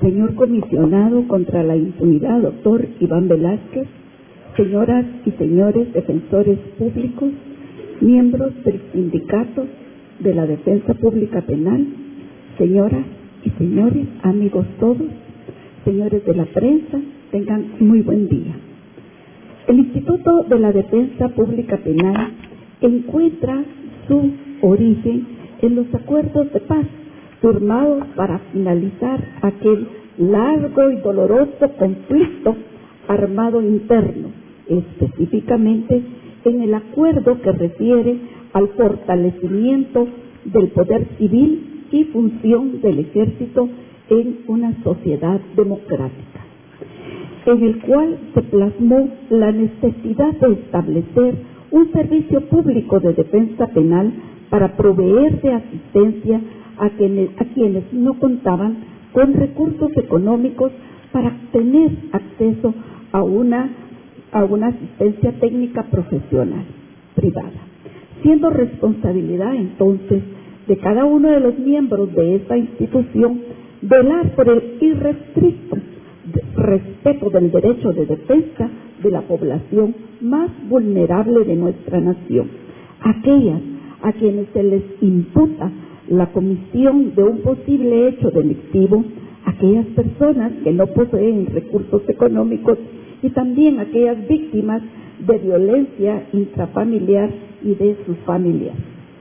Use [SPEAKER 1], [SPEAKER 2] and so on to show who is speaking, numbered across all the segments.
[SPEAKER 1] señor comisionado contra la impunidad, doctor Iván Velázquez, señoras y señores defensores públicos, miembros del Sindicato de la Defensa Pública Penal, señoras y señores, amigos todos, señores de la prensa, tengan muy buen día. El Instituto de la Defensa Pública Penal encuentra su origen en los acuerdos de paz firmados para finalizar aquel largo y doloroso conflicto armado interno, específicamente en el acuerdo que refiere al fortalecimiento del poder civil y función del ejército en una sociedad democrática, en el cual se plasmó la necesidad de establecer un servicio público de defensa penal para proveer de asistencia a quienes no contaban con recursos económicos para tener acceso a una asistencia técnica profesional privada, siendo responsabilidad entonces de cada uno de los miembros de esta institución velar por el irrestricto respeto del derecho de defensa de la población más vulnerable de nuestra nación, aquellas a quienes se les imputa la comisión de un posible hecho delictivo, aquellas personas que no poseen recursos económicos y también aquellas víctimas de violencia intrafamiliar y de sus familiares.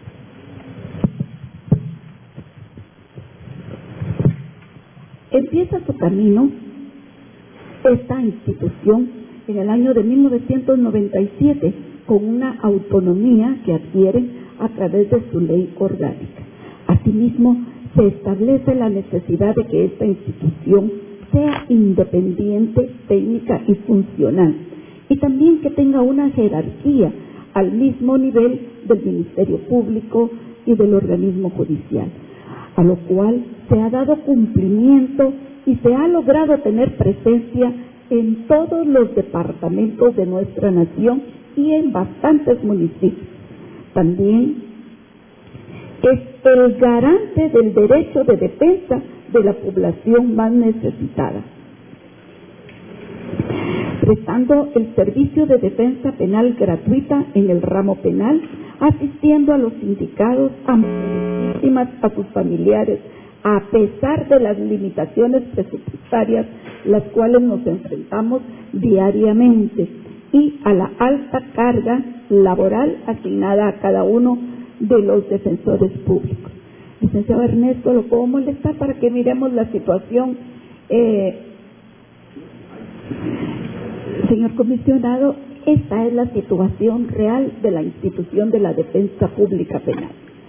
[SPEAKER 1] Empieza su camino esta institución en el año de 1997 con una autonomía que adquiere a través de su ley orgánica. Asimismo, se establece la necesidad de que esta institución sea independiente, técnica y funcional, y también que tenga una jerarquía al mismo nivel del Ministerio Público y del organismo judicial, a lo cual se ha dado cumplimiento y se ha logrado tener presencia en todos los departamentos de nuestra nación y en bastantes municipios. También es el garante del derecho de defensa de la población más necesitada, prestando el servicio de defensa penal gratuita en el ramo penal, asistiendo a los sindicados, a las víctimas, a sus familiares, a pesar de las limitaciones presupuestarias las cuales nos enfrentamos diariamente, y a la alta carga laboral asignada a cada uno de los defensores públicos. Licenciado Ernesto, ¿lo puedo molestar para que miremos la situación? Señor comisionado, esta es la situación real de la institución de la defensa pública penal.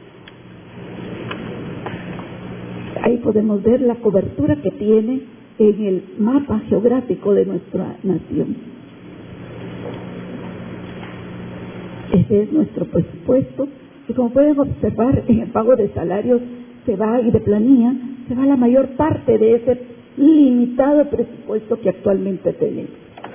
[SPEAKER 1] Ahí podemos ver la cobertura que tiene en el mapa geográfico de nuestra nación. Ese es nuestro presupuesto, y como pueden observar, en el pago de salarios se va, y de planilla, se va la mayor parte de ese limitado presupuesto que actualmente tenemos.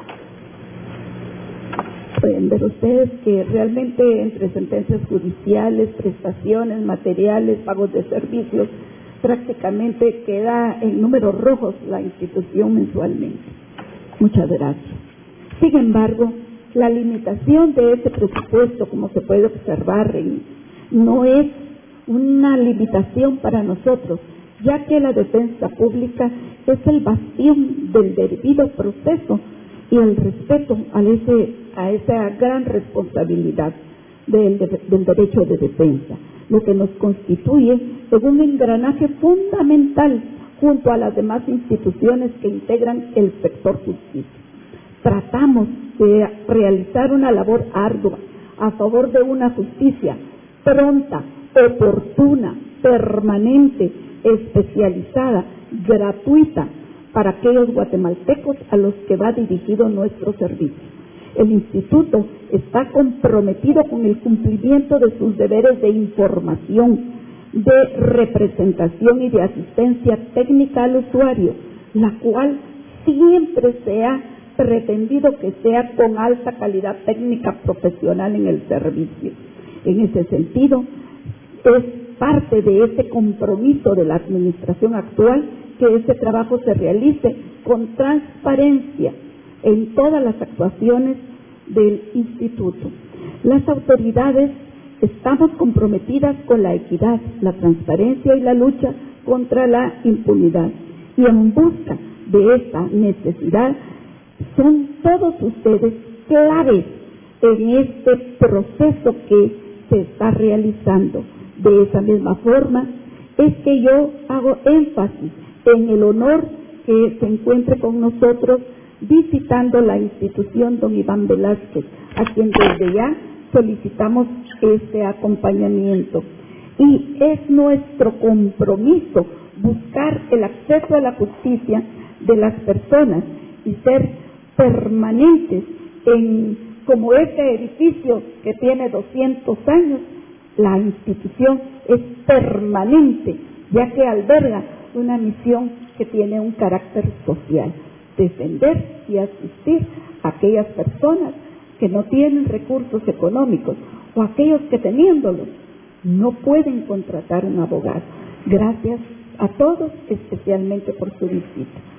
[SPEAKER 1] Pueden ver ustedes que realmente entre sentencias judiciales, prestaciones, materiales, pagos de servicios, prácticamente queda en números rojos la institución mensualmente. Muchas gracias. Sin embargo, la limitación de ese presupuesto, como se puede observar, no es una limitación para nosotros, ya que la defensa pública es el bastión del debido proceso y el respeto a esa gran responsabilidad del derecho de defensa, lo que nos constituye en un engranaje fundamental junto a las demás instituciones que integran el sector justicia. Tratamos de realizar una labor ardua a favor de una justicia pronta, oportuna, permanente, especializada, gratuita para aquellos guatemaltecos a los que va dirigido nuestro servicio. El Instituto está comprometido con el cumplimiento de sus deberes de información, de representación y de asistencia técnica al usuario, la cual siempre se ha pretendido que sea con alta calidad técnica profesional en el servicio. En ese sentido, es parte de ese compromiso de la administración actual que ese trabajo se realice con transparencia en todas las actuaciones del instituto. Las autoridades estamos comprometidas con la equidad, la transparencia y la lucha contra la impunidad. Y en busca de esta necesidad son todos ustedes claves en este proceso que se está realizando. De esa misma forma es que yo hago énfasis en el honor que se encuentre con nosotros visitando la institución don Iván Velázquez, a quien desde ya solicitamos este acompañamiento. Y es nuestro compromiso buscar el acceso a la justicia de las personas y ser permanentes como este edificio que tiene 200 años, la institución es permanente, ya que alberga una misión que tiene un carácter social: defender y asistir a aquellas personas que no tienen recursos económicos o aquellos que teniéndolos no pueden contratar un abogado. Gracias a todos, especialmente por su visita.